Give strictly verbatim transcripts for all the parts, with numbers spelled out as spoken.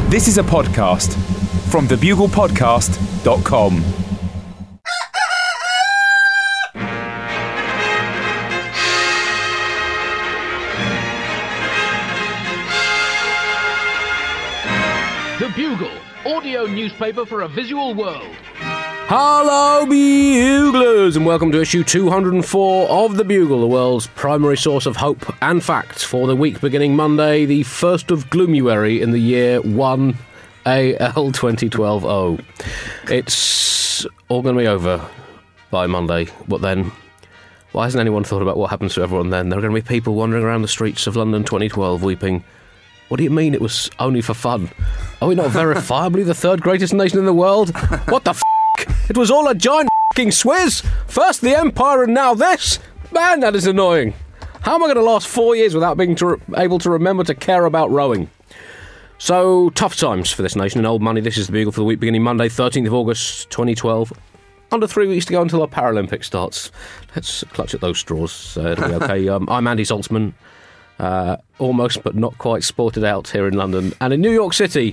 This is a podcast from the bugle podcast dot com. The Bugle, audio newspaper for a visual world. Hello, Buglers, and welcome to issue two hundred four of The Bugle, the world's primary source of hope and facts for the week beginning Monday, the first of Gloomuary in the year one A L twenty twelve oh. It's all going to be over by Monday, but then, why hasn't anyone thought about what happens to everyone then? There are going to be people wandering around the streets of London twenty twelve weeping, what do you mean it was only for fun? Are we not verifiably the third greatest nation in the world? What the f***? It was all a giant f***ing swizz. First the Empire and now this. Man, that is annoying. How am I going to last four years without being to re- able to remember to care about rowing? So, tough times for this nation in old money. This is the Bugle for the week beginning Monday, thirteenth of August, twenty twelve. Under three weeks to go until our Paralympics starts. Let's clutch at those straws. Uh, it'll be okay. Um, I'm Andy Saltzman. Uh, almost but not quite sported out here in London. And in New York City,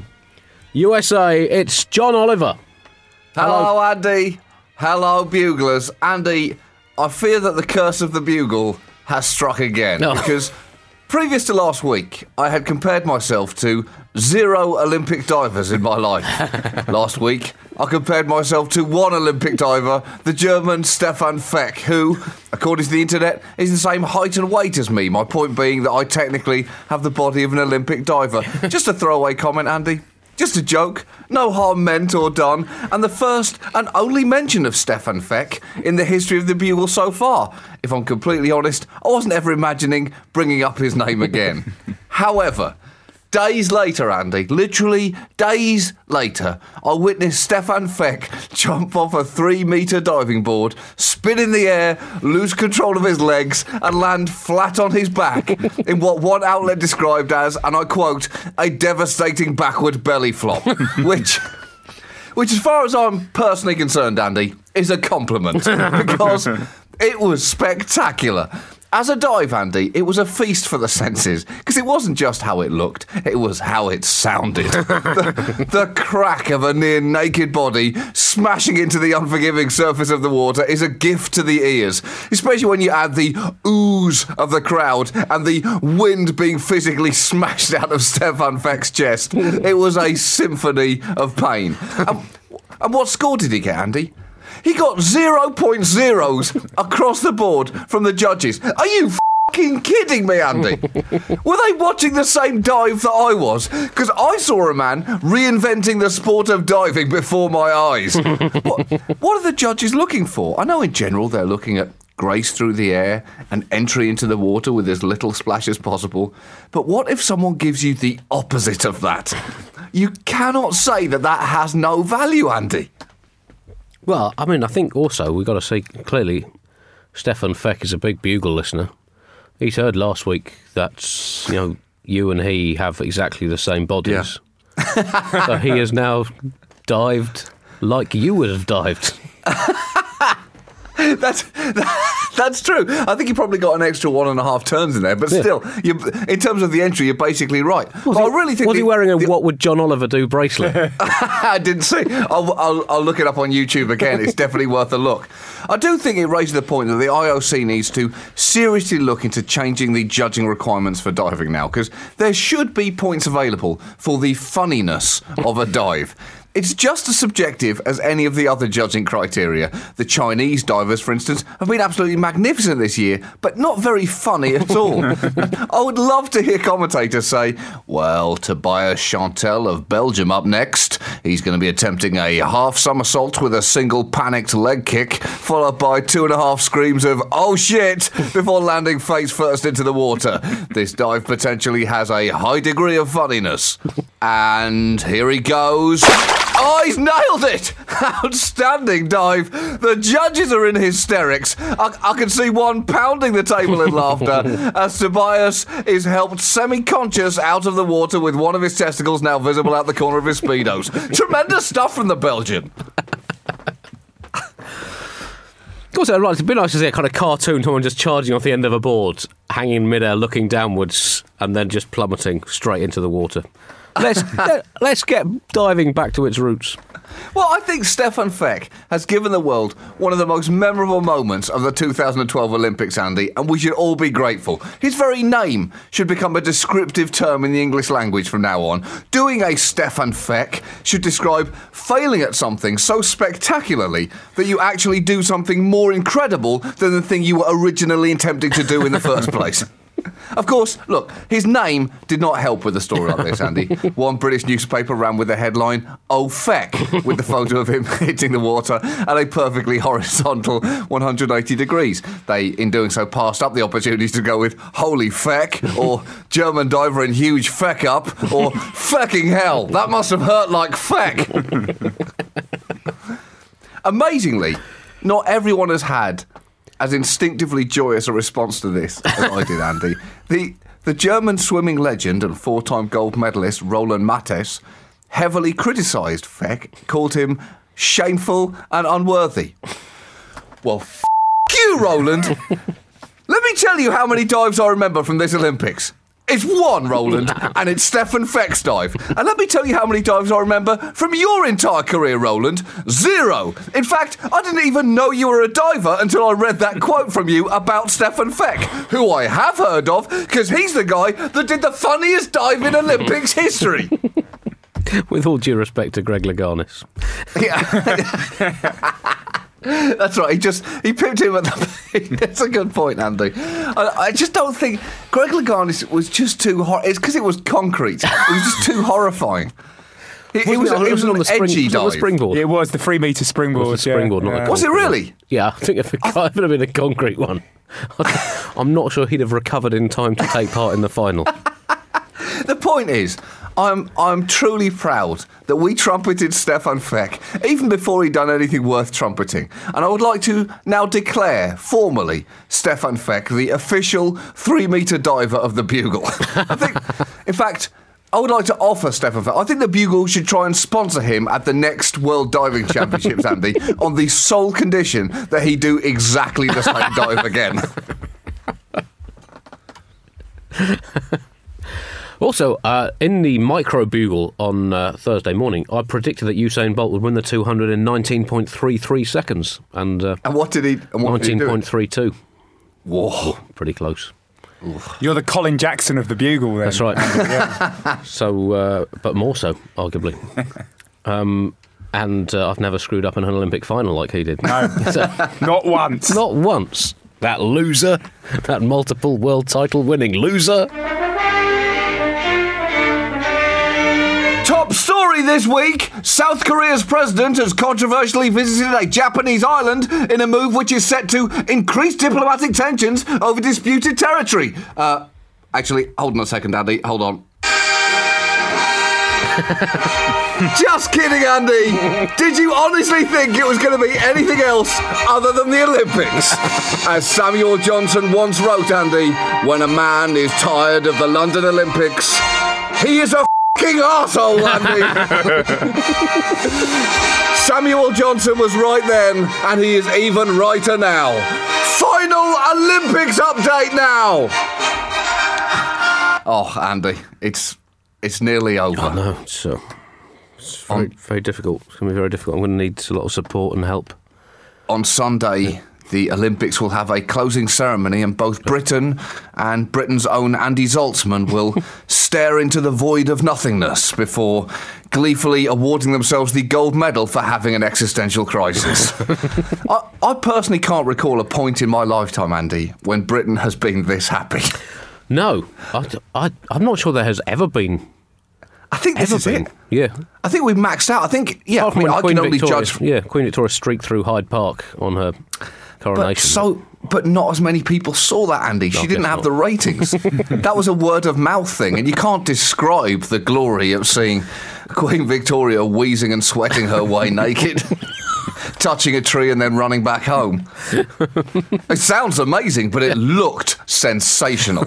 U S A, it's John Oliver. Hello, Hello, Andy. Hello, Buglers. Andy, I fear that the curse of the Bugle has struck again. No. Because previous to last week, I had compared myself to zero Olympic divers in my life. Last week, I compared myself to one Olympic diver, the German Stefan Feck, who, according to the internet, is the same height and weight as me. My point being that I technically have the body of an Olympic diver. Just a throwaway comment, Andy. Just a joke, no harm meant or done, and the first and only mention of Stefan Feck in the history of the Bugle so far. If I'm completely honest, I wasn't ever imagining bringing up his name again. However, days later, Andy, literally days later, I witnessed Stefan Feck jump off a three-metre diving board, spin in the air, lose control of his legs, and land flat on his back in what one outlet described as, and I quote, a devastating backward belly flop, which... Which, as far as I'm personally concerned, Andy, is a compliment, because it was spectacular. As a dive, Andy, it was a feast for the senses, because it wasn't just how it looked, it was how it sounded. the, the crack of a near-naked body smashing into the unforgiving surface of the water is a gift to the ears, especially when you add the ooze of the crowd and the wind being physically smashed out of Stefan Feck's chest. It was a symphony of pain. And, and what score did he get, Andy? He got zero point zeros across the board from the judges. Are you f***ing kidding me, Andy? Were they watching the same dive that I was? Because I saw a man reinventing the sport of diving before my eyes. What, what are the judges looking for? I know in general they're looking at grace through the air and entry into the water with as little splash as possible. But what if someone gives you the opposite of that? You cannot say that that has no value, Andy. Well, I mean, I think also we've got to see clearly Stefan Feck is a big Bugle listener. He's heard last week that, you know, you and he have exactly the same bodies. Yeah. So he has now dived like you would have dived. That's that, that's true. I think you probably got an extra one and a half turns in there, but yeah. Still, you, in terms of the entry, you're basically right. Was, he, I really think was the, he wearing a the, "What would John Oliver do" bracelet? I didn't see. I'll, I'll, I'll look it up on YouTube again. It's definitely worth a look. I do think it raises the point that the I O C needs to seriously look into changing the judging requirements for diving now, because there should be points available for the funniness of a dive. It's just as subjective as any of the other judging criteria. The Chinese divers, for instance, have been absolutely magnificent this year, but not very funny at all. I would love to hear commentators say, well, Tobias Chantel of Belgium up next. He's going to be attempting a half somersault with a single panicked leg kick, followed by two and a half screams of, oh shit, before landing face first into the water. This dive potentially has a high degree of funniness. And here he goes. Oh, he's nailed it! Outstanding dive. The judges are in hysterics. I, I can see one pounding the table in laughter as Tobias is helped semi-conscious out of the water with one of his testicles now visible out the corner of his Speedos. Tremendous stuff from the Belgian. Also, right, it'd be nice to see a kind of cartoon, someone just charging off the end of a board, hanging in midair, looking downwards, and then just plummeting straight into the water. let's let, let's get diving back to its roots. Well, I think Stefan Feck has given the world one of the most memorable moments of the two thousand twelve Olympics, Andy, and we should all be grateful. His very name should become a descriptive term in the English language from now on. Doing a Stefan Feck should describe failing at something so spectacularly that you actually do something more incredible than the thing you were originally attempting to do in the first place. Of course, look, his name did not help with a story like this, Andy. One British newspaper ran with the headline, "Oh Feck," with the photo of him hitting the water at a perfectly horizontal one hundred eighty degrees. They, in doing so, passed up the opportunity to go with "Holy Feck," or "German diver in huge feck up," or "Fecking hell, that must have hurt like feck." Amazingly, not everyone has had as instinctively joyous a response to this as I did, Andy. The the German swimming legend and four-time gold medalist Roland Matthes heavily criticised Feck, called him shameful and unworthy. Well, f*** you, Roland. Let me tell you how many dives I remember from this Olympics. It's one, Roland, and it's Stefan Feck's dive. And let me tell you how many dives I remember from your entire career, Roland. Zero. In fact, I didn't even know you were a diver until I read that quote from you about Stefan Feck, who I have heard of, because he's the guy that did the funniest dive in Olympics history. With all due respect to Greg Louganis. Yeah. That's right. He just he pipped him at the. That's a good point, Andy. I, I just don't think Greg Louganis was just too hor. It's because it was concrete. It was just too horrifying. It, it was, it, it was an spring, edgy was dive. It was springboard. It was the three metre springboard. It was the springboard, yeah. not yeah. the Was it really? Yeah, I think if it might have been a concrete one. I'm not sure he'd have recovered in time to take part in the final. The point is, I'm I'm truly proud that we trumpeted Stefan Feck even before he'd done anything worth trumpeting. And I would like to now declare formally Stefan Feck the official three-metre diver of the Bugle. I think, in fact, I would like to offer Stefan Feck. I think the Bugle should try and sponsor him at the next World Diving Championships, Andy, on the sole condition that he do exactly the same dive again. Also, uh, in the micro bugle on uh, Thursday morning, I predicted that Usain Bolt would win the two hundred in nineteen point three three seconds. And, uh, and what did he and what nineteen point three two. Whoa. Pretty close. You're the Colin Jackson of the Bugle, then. That's right. Yeah. So, uh, but more so, arguably. Um, and uh, I've never screwed up in an Olympic final like he did. No, So, not once. not once. That loser. That multiple world title winning loser. Top story this week. South Korea's president has controversially visited a Japanese island in a move which is set to increase diplomatic tensions over disputed territory. Uh, actually, hold on a second, Andy. Hold on. Just kidding, Andy. Did you honestly think it was going to be anything else other than the Olympics? As Samuel Johnson once wrote, Andy, when a man is tired of the London Olympics, he is a fucking arsehole, Andy. Samuel Johnson was right then, and he is even righter now. Final Olympics update now. Oh, Andy, it's it's nearly over. Oh, no, it's, uh, it's very, Um, very difficult. It's going to be very difficult. I'm going to need a lot of support and help. On Sunday, the Olympics will have a closing ceremony, and both Britain and Britain's own Andy Zaltzman will stare into the void of nothingness before gleefully awarding themselves the gold medal for having an existential crisis. I, I personally can't recall a point in my lifetime, Andy, when Britain has been this happy. No, I, I, I'm not sure there has ever been. I think this Ever is been. it. Yeah. I think we've maxed out. I think, yeah, Apart I mean, from when I Queen can only Victoria, judge... Yeah, Queen Victoria streaked through Hyde Park on her coronation. But so, but not as many people saw that, Andy. She I didn't guess have not. the ratings. That was a word of mouth thing, and you can't describe the glory of seeing Queen Victoria wheezing and sweating her way naked, touching a tree and then running back home. It sounds amazing, but it looked sensational.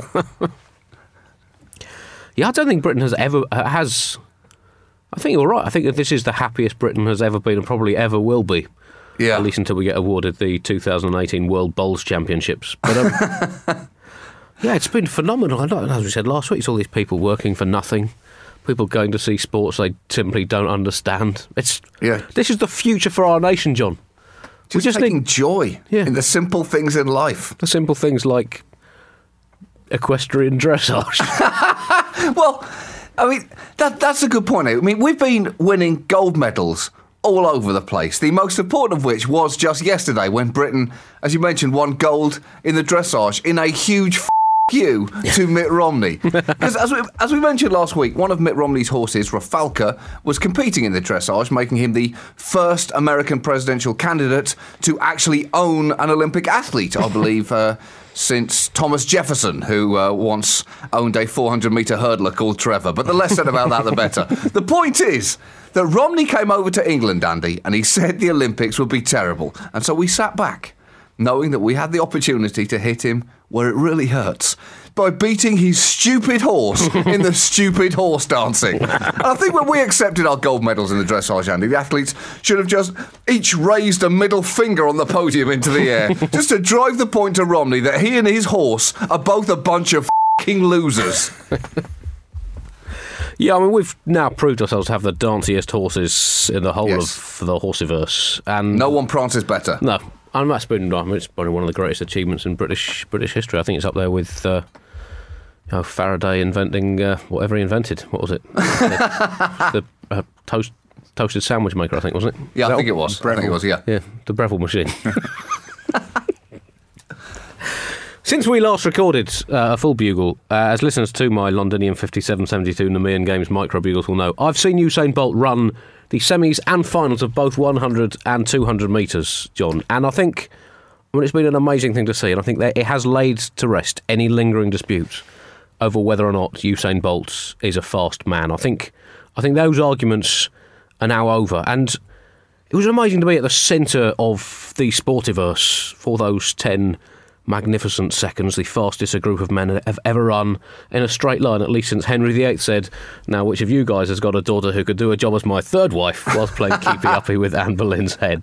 Yeah, I don't think Britain has ever uh, has. I think you're right. I think that this is the happiest Britain has ever been and probably ever will be. Yeah. At least until we get awarded the two thousand eighteen World Bowls Championships. But um, yeah, it's been phenomenal. I know, as we said last week, it's all these people working for nothing, people going to see sports they simply don't understand. It's Yeah. This is the future for our nation, John. Just, we just taking need joy Yeah. in the simple things in life. the simple things like equestrian dressage. Well, I mean, that that's a good point. I mean, we've been winning gold medals all over the place. The most important of which was just yesterday when Britain, as you mentioned, won gold in the dressage in a huge f- you to Mitt Romney. Because as we, as we mentioned last week, one of Mitt Romney's horses, Rafalka, was competing in the dressage, making him the first American presidential candidate to actually own an Olympic athlete, I believe, uh, since Thomas Jefferson, who uh, once owned a four hundred metre hurdler called Trevor. But the less said about that, the better. The point is that Romney came over to England, Andy, and he said the Olympics would be terrible. And so we sat back, knowing that we had the opportunity to hit him where it really hurts, by beating his stupid horse in the stupid horse dancing. And I think when we accepted our gold medals in the dressage, Andy, the athletes should have just each raised a middle finger on the podium into the air, just to drive the point to Romney that he and his horse are both a bunch of f***ing losers. Yeah, I mean, we've now proved ourselves to have the danciest horses in the whole Yes. of the horseiverse. And No one prances better. No, and that's been, I mean, it's probably one of the greatest achievements in British British history. I think it's up there with uh, you know, Faraday inventing uh, whatever he invented. What was it? the the uh, toast, toasted sandwich maker, I think, wasn't it? Yeah, Is I that think it what- was. I think it was, yeah. Yeah, the Breville machine. Since we last recorded uh, a full bugle, uh, as listeners to my Londinium fifty-seven seventy-two Nemean Games micro bugles will know, I've seen Usain Bolt run the semis and finals of both one hundred and two hundred metres, John. And I think, I mean, it's been an amazing thing to see, and I think that it has laid to rest any lingering disputes over whether or not Usain Bolt is a fast man. I think, I think those arguments are now over, and it was amazing to be at the centre of the Sportiverse for those ten magnificent seconds, the fastest a group of men have ever run in a straight line, at least since Henry the Eighth said, now which of you guys has got a daughter who could do a job as my third wife whilst playing Keepy Uppy with Anne Boleyn's head?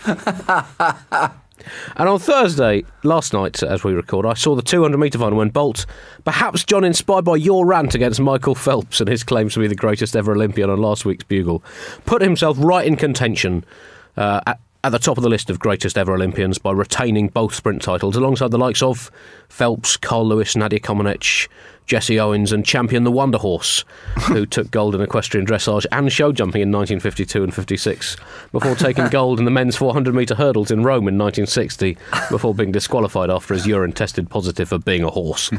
And on Thursday, last night, as we record, I saw the two hundred metre final when Bolt, perhaps, John, inspired by your rant against Michael Phelps and his claims to be the greatest ever Olympian on last week's Bugle, put himself right in contention uh, at at the top of the list of greatest ever Olympians by retaining both sprint titles alongside the likes of Phelps, Carl Lewis, Nadia Comaneci, Jesse Owens and champion the Wonder Horse, who took gold in equestrian dressage and show jumping in nineteen fifty-two and fifty-six before taking gold in the men's four hundred metre hurdles in Rome in nineteen sixty before being disqualified after his urine tested positive for being a horse.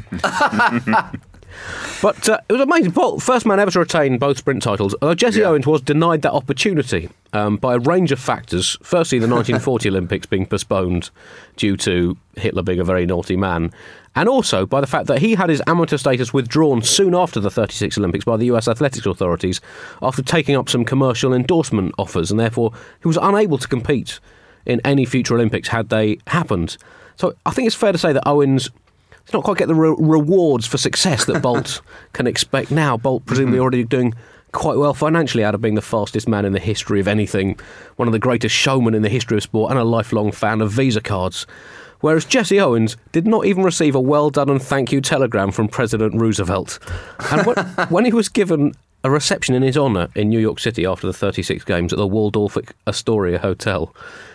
But uh, it was amazing. Paul, first man ever to retain both sprint titles, although Jesse Yeah. Owens was denied that opportunity um, by a range of factors. Firstly, the nineteen forty Olympics being postponed due to Hitler being a very naughty man, and also by the fact that he had his amateur status withdrawn soon after the thirty-six Olympics by the U S athletics authorities after taking up some commercial endorsement offers, and therefore he was unable to compete in any future Olympics had they happened. So I think it's fair to say that Owens does not quite get the re- rewards for success that Bolt can expect now. Bolt presumably already doing quite well financially out of being the fastest man in the history of anything, one of the greatest showmen in the history of sport, and a lifelong fan of Visa cards. Whereas Jesse Owens did not even receive a well done and thank you telegram from President Roosevelt. And when, when he was given a reception in his honour in New York City after the thirty-six games at the Waldorf Astoria Hotel,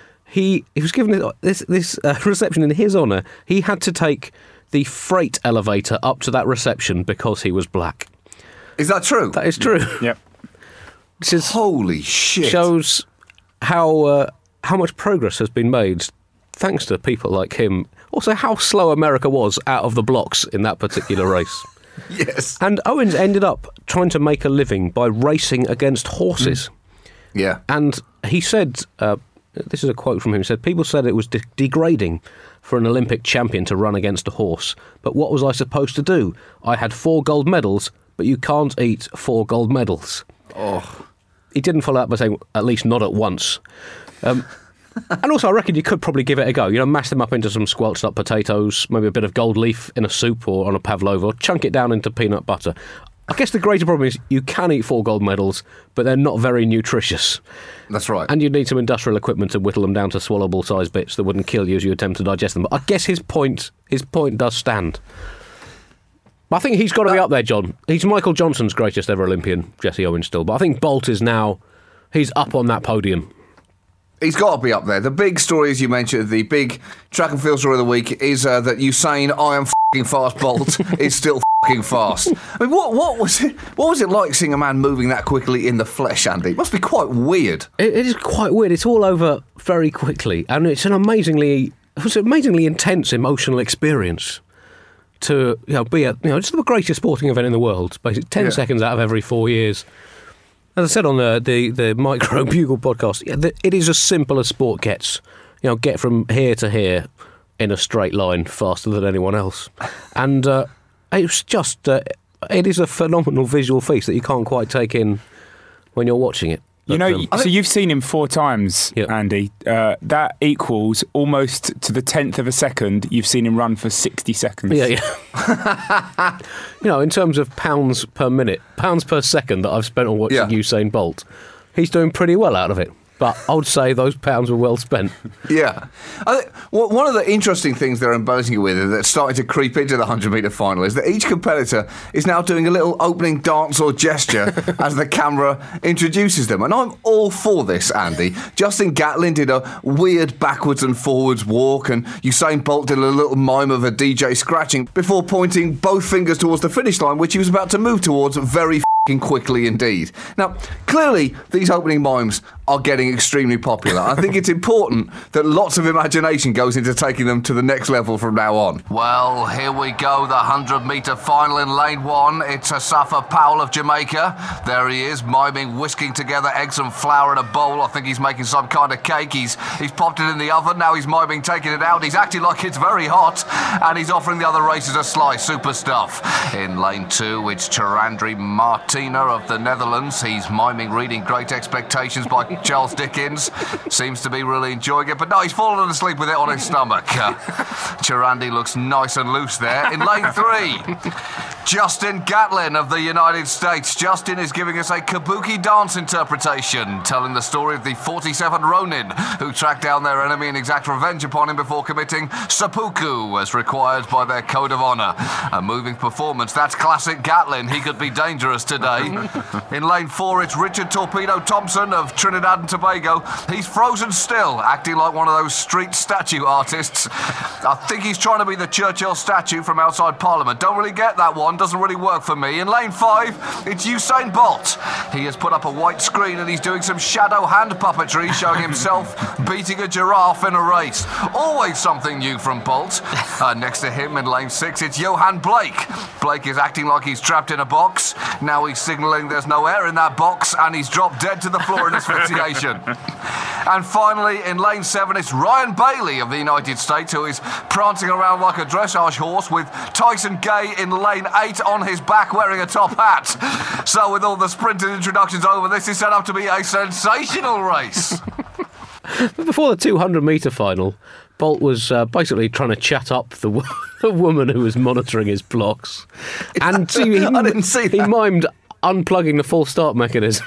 he, he was given this, this uh, reception in his honour. He had to take the freight elevator up to that reception because he was black. Is that true? That is true. Yep. This is, Holy shit. shows how uh, how much progress has been made thanks to people like him. Also, how slow America was out of the blocks in that particular race. Yes. And Owens ended up trying to make a living by racing against horses. Yeah. And he said, uh, this is a quote from him, he said, people said it was de- degrading for an Olympic champion to run against a horse. But what was I supposed to do? I had four gold medals, but you can't eat four gold medals. Oh. He didn't follow up by saying, at least not at once. Um, and also, I reckon you could probably give it a go. You know, mash them up into some squelched up potatoes, maybe a bit of gold leaf in a soup or on a pavlova, or chunk it down into peanut butter. I guess the greater problem is you can eat four gold medals, but they're not very nutritious. That's right. And you'd need some industrial equipment to whittle them down to swallowable sized bits that wouldn't kill you as you attempt to digest them. But I guess his point, his point does stand. I think he's got to be up there, John. He's Michael Johnson's greatest ever Olympian, Jesse Owens still. But I think Bolt is now, he's up on that podium. He's got to be up there. The big story, as you mentioned, the big track and field story of the week is uh, that Usain, I am f***ing fast Bolt is still f***ing fast. I mean, what what was it? What was it like seeing a man moving that quickly in the flesh, Andy? It must be quite weird. It, it is quite weird. It's all over very quickly, and it's an amazingly, it was an amazingly intense emotional experience to you know be at you know it's the greatest sporting event in the world. Basically, ten Yeah. seconds out of every four years. As I said on the the, the Micro Bugle podcast, yeah, the, it is as simple as sport gets. You know, get from here to here in a straight line faster than anyone else, and uh, it's just uh, it is a phenomenal visual feast that you can't quite take in when you're watching it. You But, know, um, so you've seen him four times, Yeah. Andy. Uh, that equals almost to the tenth of a second you've seen him run for sixty seconds. Yeah, yeah. You know, in terms of pounds per minute, pounds per second that I've spent on watching Yeah. Usain Bolt, he's doing pretty well out of it. But I would say those pounds were well spent. Yeah. I think, well, one of the interesting things they're embellishing it with is that's starting to creep into the one hundred metre final is that each competitor is now doing a little opening dance or gesture as the camera introduces them. And I'm all for this, Andy. Justin Gatlin did a weird backwards and forwards walk, and Usain Bolt did a little mime of a D J scratching before pointing both fingers towards the finish line, which he was about to move towards very f***ing quickly indeed. Now, clearly, these opening mimes are getting extremely popular. I think it's important that lots of imagination goes into taking them to the next level from now on. Well, here we go, the one hundred metre final in lane one. It's Asafa Powell of Jamaica. There he is, miming, whisking together eggs and flour in a bowl. I think he's making some kind of cake. He's he's popped it in the oven. Now he's miming, taking it out. He's acting like it's very hot, and he's offering the other racers a slice. Super stuff. In lane two, it's Chirandri Martina of the Netherlands. He's miming, reading Great Expectations by Charles Dickens. Seems to be really enjoying it, but no, he's fallen asleep with it on his stomach. Uh, Chirandi looks nice and loose there. In lane three, Justin Gatlin of the United States. Justin is giving us a kabuki dance interpretation, telling the story of the forty-seven Ronin who tracked down their enemy and exact revenge upon him before committing seppuku as required by their code of honour. A moving performance. That's classic Gatlin. He could be dangerous today. In lane four, it's Richard Torpedo Thompson of Trinidad and Tobago. He's frozen still, acting like one of those street statue artists. I think he's trying to be the Churchill statue from outside Parliament. Don't really get that one. Doesn't really work for me. In lane five, it's Usain Bolt. He has put up a white screen and he's doing some shadow hand puppetry, showing himself beating a giraffe in a race. Always something new from Bolt. Uh, next to him in lane six, it's Johan Blake. Blake is acting like he's trapped in a box. Now he's signalling there's no air in that box and he's dropped dead to the floor in asphyxiation. And finally, in lane seven, it's Ryan Bailey of the United States, who is prancing around like a dressage horse with Tyson Gay in lane eight on his back wearing a top hat. So with all the sprinted introductions over, this is set up to be a sensational race. Before the two hundred metre final, Bolt was uh, basically trying to chat up the, w- the woman who was monitoring his blocks. And he, he, I didn't see he that. mimed unplugging the full start mechanism.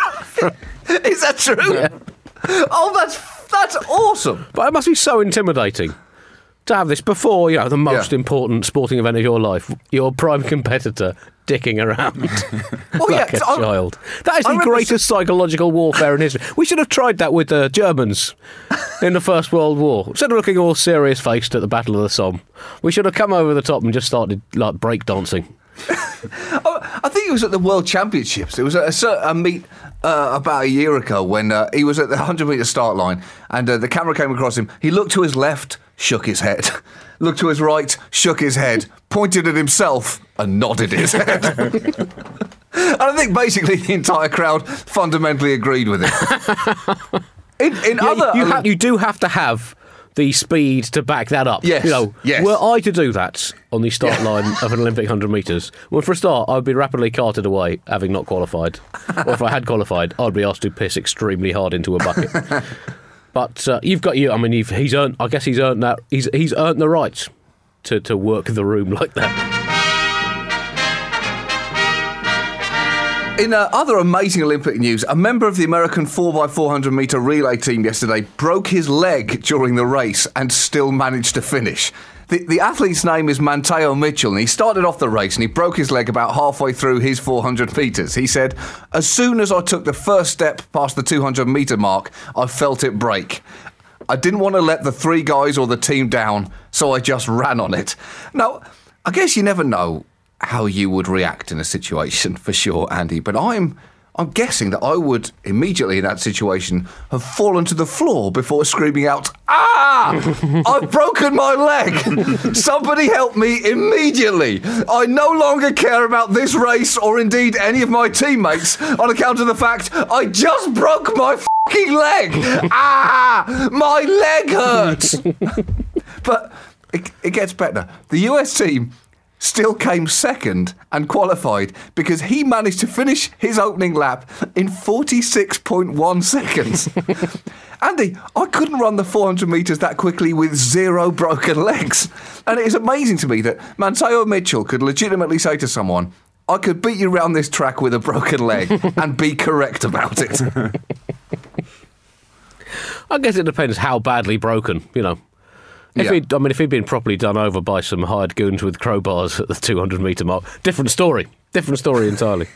Is that true? Yeah. Oh, that's that's awesome. But it must be so intimidating to have this before, you know, the most Yeah. important sporting event of your life, your prime competitor dicking around Well, like yeah, a I- child. That is I the remember greatest psychological warfare in history. We should have tried that with the Germans in the First World War. Instead of looking all serious-faced at the Battle of the Somme, we should have come over the top and just started, like, breakdancing. Oh, I think it was at the World Championships. It was a, a, cer- a meet uh, about a year ago when uh, he was at the one hundred metre start line and uh, the camera came across him. He looked to his left, shook his head. Looked to his right, shook his head, pointed at himself and nodded his head. And I think basically the entire crowd fundamentally agreed with him. In, in Yeah, other... you, ha- you do have to have the speed to back that up. Yes, You know, yes. were I to do that on the start line of an Olympic one hundred metres, well, for a start, I would be rapidly carted away, having not qualified. Or if I had qualified, I'd be asked to piss extremely hard into a bucket. But uh, you've got you. I mean, you've, he's earned. I guess he's earned that. He's he's earned the right to to work the room like that. In uh, other amazing Olympic news, a member of the American four by four hundred metre relay team yesterday broke his leg during the race and still managed to finish. The, the athlete's name is Mateo Mitchell, and he started off the race and he broke his leg about halfway through his four hundred metres. He said, "As soon as I took the first step past the two hundred metre mark, I felt it break. I didn't want to let the three guys or the team down, so I just ran on it." Now, I guess you never know how you would react in a situation, for sure, Andy, but I'm I'm guessing that I would immediately in that situation have fallen to the floor before screaming out, "Ah! I've broken my leg! Somebody help me immediately! I no longer care about this race or indeed any of my teammates on account of the fact I just broke my fucking leg! Ah! My leg hurts!" But it, it gets better. The U S team still came second and qualified because he managed to finish his opening lap in forty-six point one seconds. Andy, I couldn't run the four hundred metres that quickly with zero broken legs. And it is amazing to me that Mateo Mitchell could legitimately say to someone, "I could beat you round this track with a broken leg," and be correct about it. I guess it depends how badly broken, you know. If Yeah. he'd, I mean, if he'd been properly done over by some hired goons with crowbars at the two hundred metre mark, different story. Different story entirely.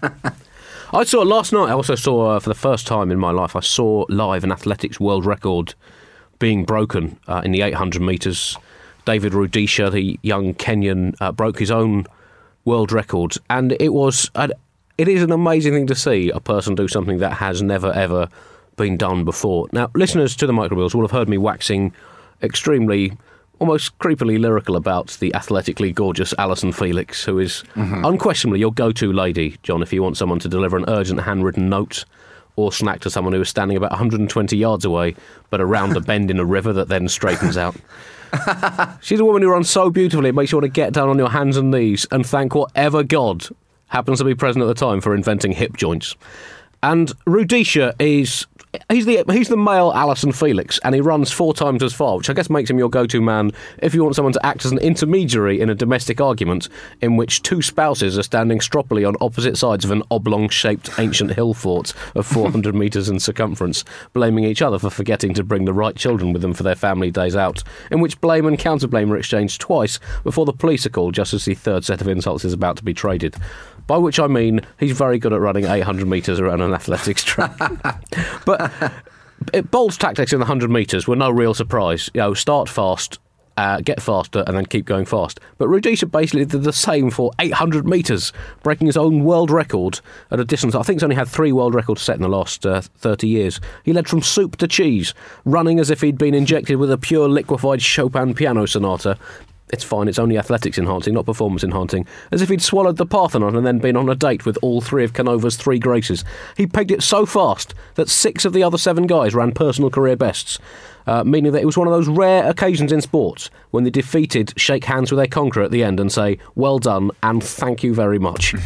I saw last night, I also saw, uh, for the first time in my life, I saw live an athletics world record being broken uh, in the eight hundred metres. David Rudisha, the young Kenyan, uh, broke his own world record. And it was, uh, it is an amazing thing to see a person do something that has never, ever been done before. Now, listeners to the Microwheels will have heard me waxing extremely, almost creepily lyrical about the athletically gorgeous Alison Felix, who is mm-hmm. unquestionably your go-to lady, John, if you want someone to deliver an urgent handwritten note or snack to someone who is standing about one hundred twenty yards away, but around a bend in a river that then straightens out. She's a woman who runs so beautifully, it makes you want to get down on your hands and knees and thank whatever God happens to be present at the time for inventing hip joints. And Rudisha is... He's the he's the male Alison Felix, and he runs four times as far, which I guess makes him your go-to man if you want someone to act as an intermediary in a domestic argument in which two spouses are standing stroppily on opposite sides of an oblong-shaped ancient hill fort of four hundred metres in circumference, blaming each other for forgetting to bring the right children with them for their family days out, in which blame and counter-blame are exchanged twice before the police are called just as the third set of insults is about to be traded. By which I mean he's very good at running eight hundred metres around an athletics track. But it, Bolt's tactics in the one hundred metres were no real surprise. You know, start fast, uh, get faster, and then keep going fast. But Rudisha basically did the same for eight hundred metres, breaking his own world record at a distance. I think he's only had three world records set in the last uh, thirty years. He led from soup to cheese, running as if he'd been injected with a pure liquefied Chopin piano sonata. It's fine, it's only athletics enhancing, not performance enhancing. As if he'd swallowed the Parthenon and then been on a date with all three of Canova's three graces. He pegged it so fast that six of the other seven guys ran personal career bests, uh, meaning that it was one of those rare occasions in sports when the defeated shake hands with their conqueror at the end and say, "Well done and thank you very much."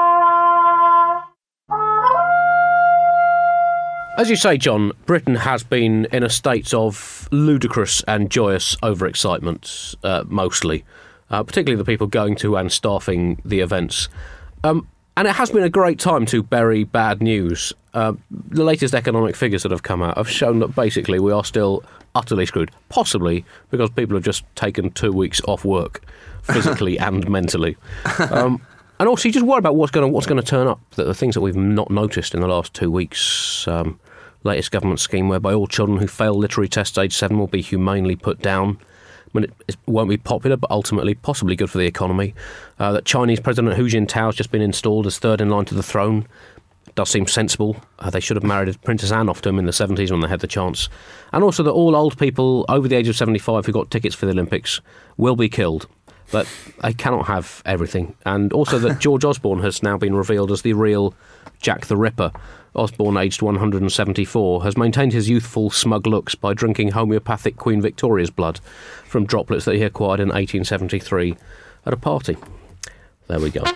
As you say, John, Britain has been in a state of ludicrous and joyous overexcitement, uh, mostly, uh, particularly the people going to and staffing the events. Um, and it has been a great time to bury bad news. Uh, the latest economic figures that have come out have shown that basically we are still utterly screwed, possibly because people have just taken two weeks off work, physically and mentally. Um, And also, you just worry about what's going to what's going to turn up. The, the things that we've not noticed in the last two weeks. Um, latest government scheme whereby all children who fail literary tests age seven will be humanely put down. I mean, it, it won't be popular, but ultimately possibly good for the economy. Uh, that Chinese President Hu Jintao has just been installed as third in line to the throne. It does seem sensible. Uh, they should have married Princess Anne off to him in the seventies when they had the chance. And also that all old people over the age of seventy-five who got tickets for the Olympics will be killed. But they cannot have everything. And also that George Osborne has now been revealed as the real Jack the Ripper. Osborne, aged one hundred seventy-four, has maintained his youthful, smug looks by drinking homeopathic Queen Victoria's blood from droplets that he acquired in eighteen seventy-three at a party. There we go.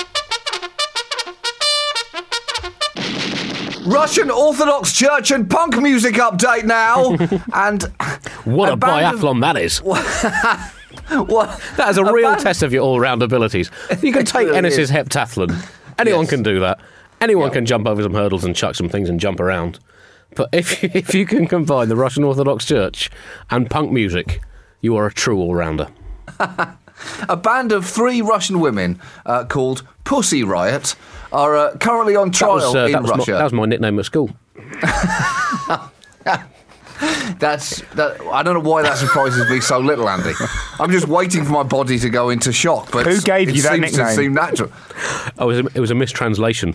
Russian Orthodox Church and punk music update now. And what a biathlon that is. What? That is a, a real band- test of your all-round abilities. You can take really Ennis's is. heptathlon. Anyone Yes. can do that. anyone Yeah. can jump over some hurdles and chuck some things and jump around. But if if you can combine the Russian Orthodox Church and punk music, you are a true all-rounder. A band of three Russian women uh, called Pussy Riot are uh, currently on That trial was, uh, in that was Russia. My, that was my nickname at school. That's that. I don't know why that surprises me so little, Andy. I'm just waiting for my body to go into shock. But Who gave it you that seems to nickname? seem natural. Oh, it was a, it was a mistranslation.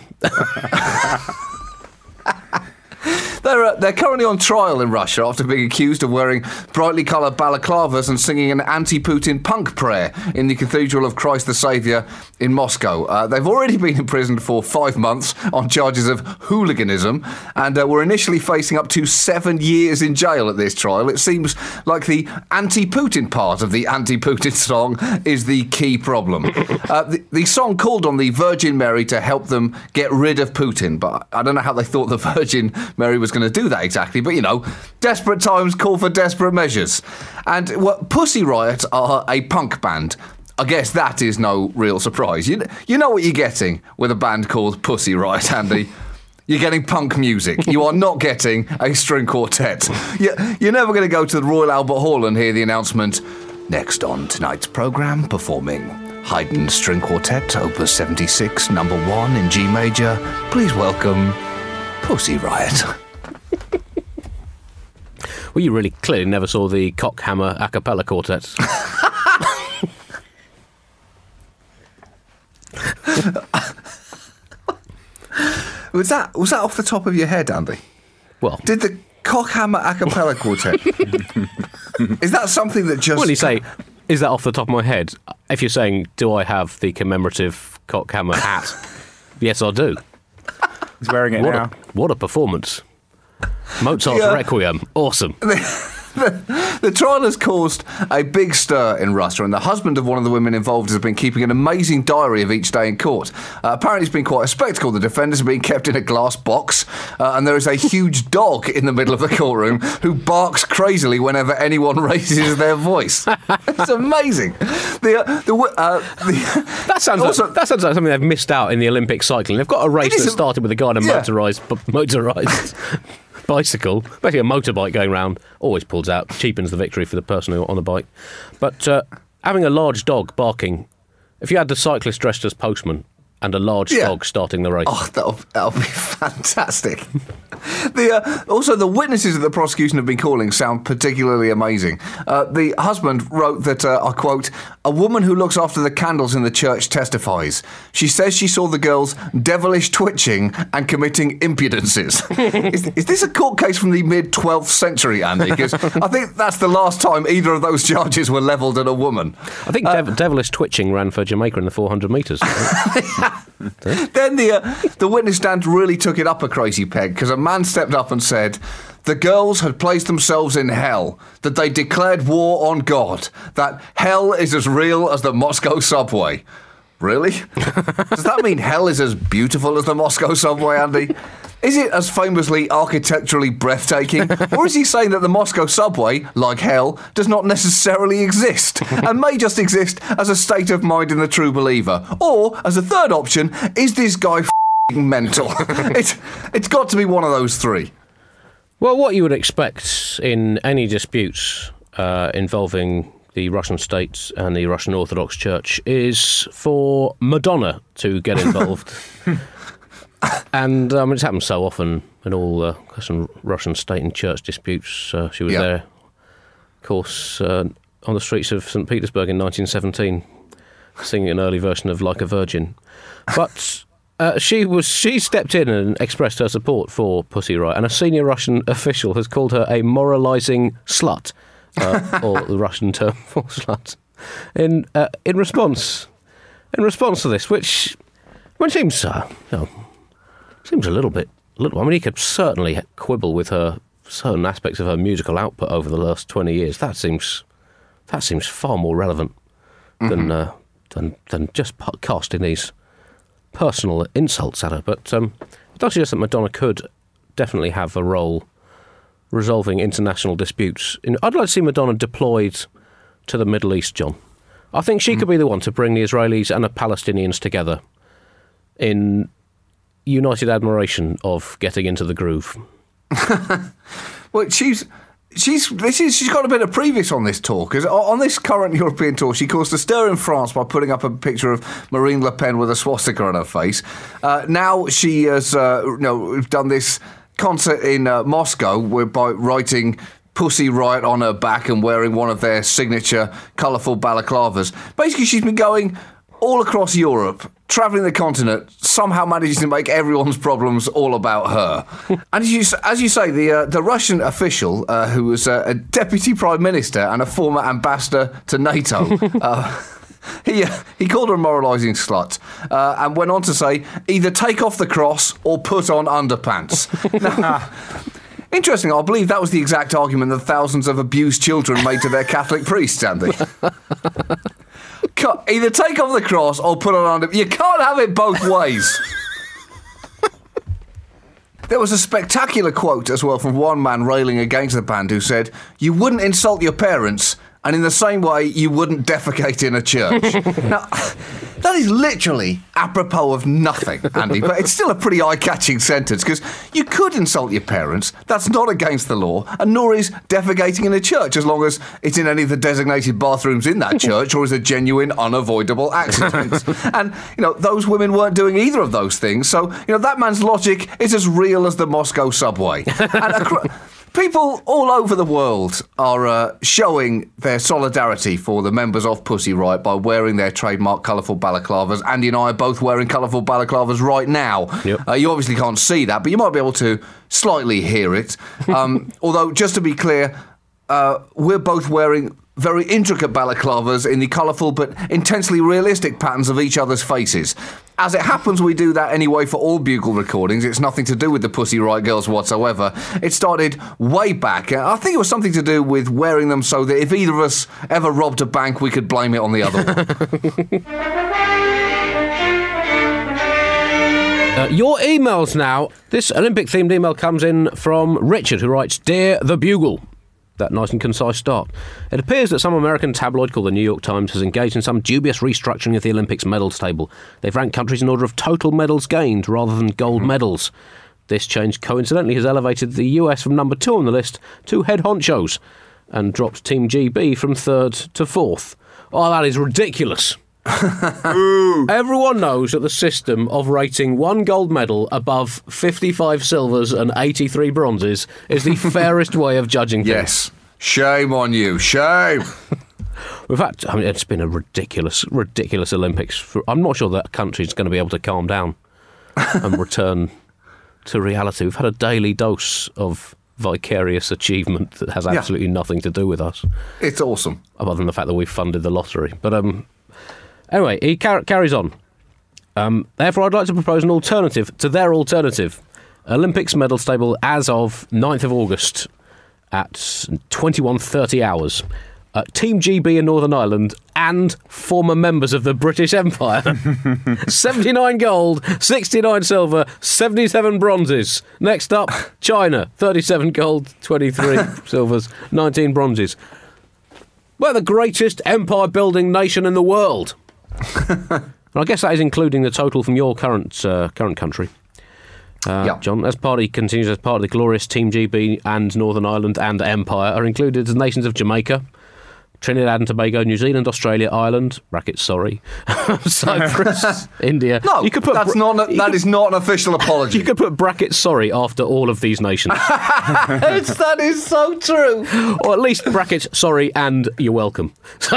They're, uh, they're currently on trial in Russia after being accused of wearing brightly coloured balaclavas and singing an anti-Putin punk prayer in the Cathedral of Christ the Saviour in Moscow. Uh, they've already been imprisoned for five months on charges of hooliganism and uh, were initially facing up to seven years in jail at this trial. It seems like the anti-Putin part of the anti-Putin song is the key problem. uh, the, the song called on the Virgin Mary to help them get rid of Putin, but I don't know how they thought the Virgin Mary was going to do that exactly, but you know, desperate times call for desperate measures. And what Pussy Riot are a punk band. I guess that is no real surprise. You, you know what you're getting with a band called Pussy Riot, Andy. You're getting punk music. You are not getting a string quartet. You're, you're never going to go to the Royal Albert Hall and hear the announcement, next on tonight's programme, performing Haydn String Quartet, Opus seventy-six, number one in G major. Please welcome Pussy Riot. Well, you really clearly never saw the Cockhammer a cappella quartets. Was that was that off the top of your head, Andy? Well, Did the Cockhammer a cappella quartet? Is that something that just... when you say, is that off the top of my head? If you're saying, do I have the commemorative Cockhammer hat? Yes, I do. He's wearing it What now. a, what a performance. Mozart's Yeah. Requiem. Awesome. The trial has caused a big stir in Russia, and the husband of one of the women involved has been keeping an amazing diary of each day in court. Uh, apparently it's been quite a spectacle. The defenders are being kept in a glass box, uh, and there is a huge dog in the middle of the courtroom who barks crazily whenever anyone raises their voice. It's amazing. The, uh, the, uh, the, That sounds, also, like, that sounds like something they've missed out in the Olympic cycling. They've got a race It is that a- started with a guy on a yeah. motorised, motorised bicycle, basically a motorbike going round, always pulls out, cheapens the victory for the person who on the bike. But uh, having a large dog barking, if you had the cyclist dressed as postman and a large Yeah. dog starting the race. Oh, that'll, that'll be fantastic. The, uh, also, the witnesses that the prosecution have been calling sound particularly amazing. Uh, the husband wrote that, uh, I quote, a woman who looks after the candles in the church testifies. She says she saw the girls devilish twitching and committing impudences. is, is this a court case from the mid-twelfth century, Andy? Because I think that's the last time either of those charges were levelled at a woman. I think dev- devilish twitching ran for Jamaica in the four hundred metres. Then the uh, the witness stand really took it up a crazy peg because a man stepped up and said the girls had placed themselves in hell, that they declared war on God, that hell is as real as the Moscow subway. Really? Does that mean hell is as beautiful as the Moscow subway, Andy? Is it as famously architecturally breathtaking? Or is he saying that the Moscow subway, like hell, does not necessarily exist and may just exist as a state of mind in the true believer? Or, as a third option, is this guy f***ing mental? it's, it's got to be one of those three. Well, what you would expect in any disputes uh, involving the Russian state and the Russian Orthodox Church is for Madonna to get involved. And um, it's happened so often in all uh, some Russian state and church disputes. Uh, she was Yeah. there, of course, uh, on the streets of Saint Petersburg in nineteen seventeen, singing an early version of Like a Virgin. But uh, she was she stepped in and expressed her support for Pussy Riot, and a senior Russian official has called her a moralising slut, uh, or the Russian term for slut, in uh, in response in response to this, which well, seems uh, you know, seems a little bit little. I mean, he could certainly quibble with her certain aspects of her musical output over the last twenty years. That seems that seems far more relevant than uh, than than just p- casting these personal insults at her. But um, it does suggest that Madonna could definitely have a role resolving international disputes. In, I'd like to see Madonna deployed to the Middle East, John. I think she mm. could be the one to bring the Israelis and the Palestinians together in united admiration of getting into the groove. Well, she's she's this is she's got a bit of previous on this tour, because on this current European tour, she caused a stir in France by putting up a picture of Marine Le Pen with a swastika on her face. Uh, now she has uh, you know done this concert in uh, Moscow where, by writing Pussy Riot on her back and wearing one of their signature colourful balaclavas. Basically, she's been going all across Europe, travelling the continent, somehow managing to make everyone's problems all about her. And as you, as you say, the uh, the Russian official, uh, who was uh, a deputy prime minister and a former ambassador to NATO, uh, he uh, he called her a moralising slut, uh, and went on to say, either take off the cross or put on underpants. Now, interesting, I believe that was the exact argument that thousands of abused children made to their Catholic priests, Andy. Either take off the cross or put on under... You can't have it both ways. There was a spectacular quote as well from one man railing against the band who said, "You wouldn't insult your parents, and in the same way, you wouldn't defecate in a church." Now, that is literally apropos of nothing, Andy, but it's still a pretty eye-catching sentence, because you could insult your parents, that's not against the law, and nor is defecating in a church, as long as it's in any of the designated bathrooms in that church or is a genuine, unavoidable accident. And, you know, those women weren't doing either of those things, so, you know, that man's logic is as real as the Moscow subway. And acro- People all over the world are uh, showing their solidarity for the members of Pussy Riot by wearing their trademark colourful balaclavas. Andy and I are both wearing colourful balaclavas right now. Yep. Uh, you obviously can't see that, but you might be able to slightly hear it. Um, although, just to be clear, uh, we're both wearing very intricate balaclavas in the colourful but intensely realistic patterns of each other's faces. As it happens, we do that anyway for all Bugle recordings. It's nothing to do with the Pussy Riot Girls whatsoever. It started way back. I think it was something to do with wearing them so that if either of us ever robbed a bank, we could blame it on the other one. Uh, your emails now. This Olympic-themed email comes in from Richard, who writes, "Dear The Bugle." That nice and concise start. It appears that some American tabloid called the New York Times has engaged in some dubious restructuring of the Olympics medals table. They've ranked countries in order of total medals gained rather than gold medals. This change coincidentally has elevated the U S from number two on the list to head honchos and dropped Team G B from third to fourth. Oh, that is ridiculous. Everyone knows that the system of rating one gold medal above fifty-five silvers and eighty-three bronzes is the fairest way of judging things. Yes. Shame on you. Shame. In fact, I mean, it's been a ridiculous, ridiculous Olympics. For, I'm not sure that country's going to be able to calm down and return to reality. We've had a daily dose of vicarious achievement that has absolutely yeah. nothing to do with us. It's awesome. Other than the fact that we've funded the lottery. But, um... Anyway, he car- carries on. Um, therefore, I'd like to propose an alternative to their alternative. Olympics medals table as of ninth of August at twenty-one thirty hours. Uh, Team G B in Northern Ireland and former members of the British Empire. seventy-nine gold, sixty-nine silver, seventy-seven bronzes. Next up, China. thirty-seven gold, twenty-three silvers, nineteen bronzes. We're the greatest empire-building nation in the world. And I guess that is including the total from your current uh, current country. Uh, yeah. John, as part, he continues as part of the glorious Team G B and Northern Ireland and Empire are included the nations of Jamaica, Trinidad and Tobago, New Zealand, Australia, Ireland, brackets, sorry, Cyprus, India. No, you could put that's bra- not a, that could, is not an official apology. You could put brackets, sorry, after all of these nations. it's, that is so true. Or at least brackets, sorry, and you're welcome.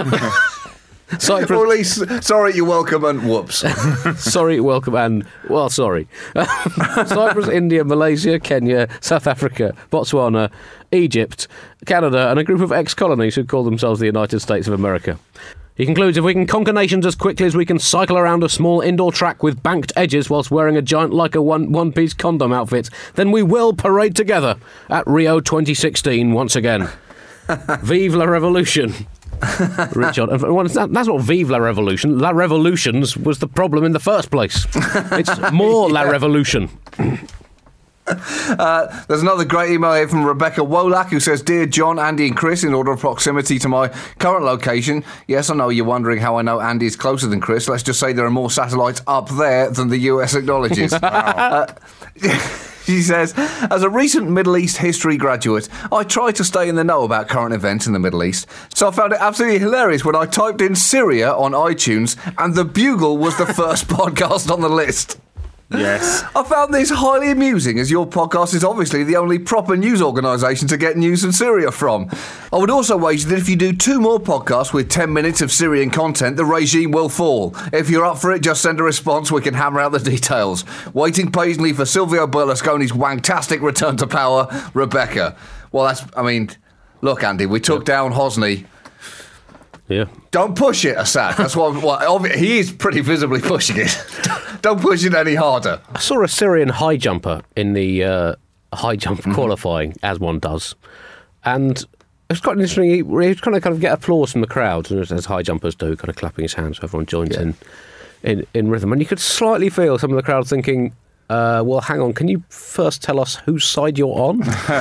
Cyprus, or at least, sorry, you're welcome, and whoops. Sorry, welcome, and, well, sorry. Cyprus, India, Malaysia, Kenya, South Africa, Botswana, Egypt, Canada, and a group of ex-colonies who call themselves the United States of America. He concludes, if we can conquer nations as quickly as we can cycle around a small indoor track with banked edges whilst wearing a giant Leica one, one-piece condom outfit, then we will parade together at Rio twenty sixteen once again. Vive la Revolution. Richard, that's not Vive la Revolution. La Revolutions was the problem in the first place. It's more La Revolution. uh, there's another great email here from Rebecca Wolak who says, Dear John, Andy and Chris, in order of proximity to my current location, yes, I know you're wondering how I know Andy is closer than Chris. Let's just say there are more satellites up there than the U S acknowledges. uh, She says, as a recent Middle East history graduate, I try to stay in the know about current events in the Middle East. So I found it absolutely hilarious when I typed in Syria on iTunes and The Bugle was the first podcast on the list. Yes. I found this highly amusing, as your podcast is obviously the only proper news organisation to get news from Syria from. I would also wager that if you do two more podcasts with ten minutes of Syrian content, the regime will fall. If you're up for it, just send a response, we can hammer out the details. Waiting patiently for Silvio Berlusconi's wanktastic return to power, Rebecca. Well, that's, I mean, look, Andy, we took down Hosni. Yeah. Don't push it, Assad. That's what, what he is pretty visibly pushing it. Don't push it any harder. I saw a Syrian high jumper in the uh, high jump mm-hmm. qualifying, as one does, and it was quite interesting. He, he was kind of kind of get applause from the crowd, as high jumpers do, kind of clapping his hands so everyone joins yeah. in, in in rhythm. And you could slightly feel some of the crowd thinking, uh, "Well, hang on, can you first tell us whose side you're on?"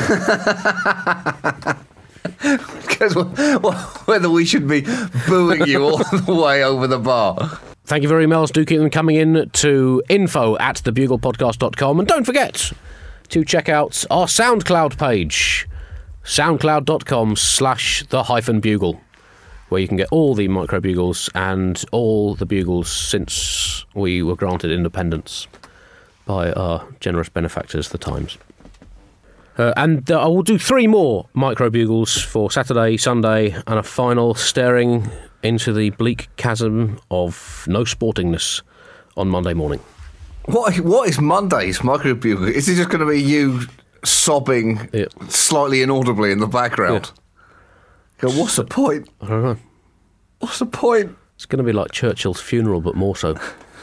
Because whether we should be booing you all the way over the bar. Thank you very much. Do keep them coming in to info at the bugle podcast dot com. And don't forget to check out our SoundCloud page, soundcloud.com slash the hyphen bugle, where you can get all the micro bugles and all the bugles since we were granted independence by our generous benefactors, the Times. Uh, and uh, I will do three more micro bugles for Saturday, Sunday, and a final staring into the bleak chasm of no sportingness on Monday morning. What What is Monday's micro bugle? Is it just going to be you sobbing yeah. slightly inaudibly in the background? Yeah. Go, what's the point? I don't know. What's the point? It's going to be like Churchill's funeral, but more so.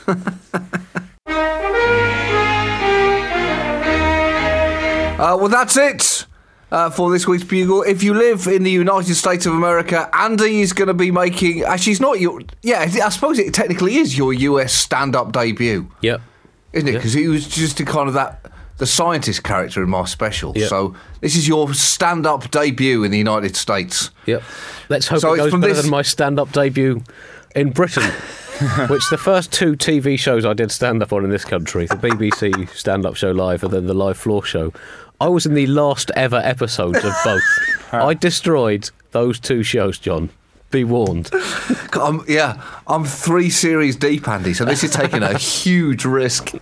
Uh, well, that's it uh, for this week's Bugle. If you live in the United States of America, Andy is going to be making... Actually, it's not your... Yeah, I suppose it technically is your U S stand-up debut. Yep. Isn't it? Yep. Because he was just a kind of that... the scientist character in my special. Yep. So this is your stand-up debut in the United States. Yep. Let's hope so it goes better this... than my stand-up debut in Britain. Which the first two T V shows I did stand-up on in this country, the B B C stand-up show live and then the live floor show, I was in the last ever episodes of both. I destroyed those two shows, John. Be warned. I'm, yeah, I'm three series deep, Andy, so this is taking a huge risk.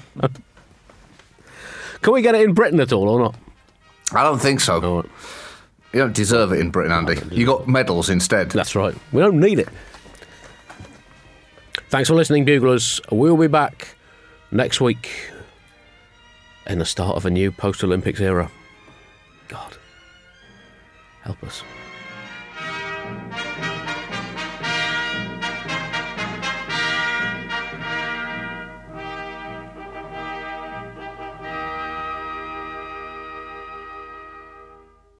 Can we get it in Britain at all or not? I don't think so. All right. You don't deserve it in Britain, Andy. You got medals instead. That's right. We don't need it. Thanks for listening, Buglers. We'll be back next week in the start of a new post-Olympics era. God, help us.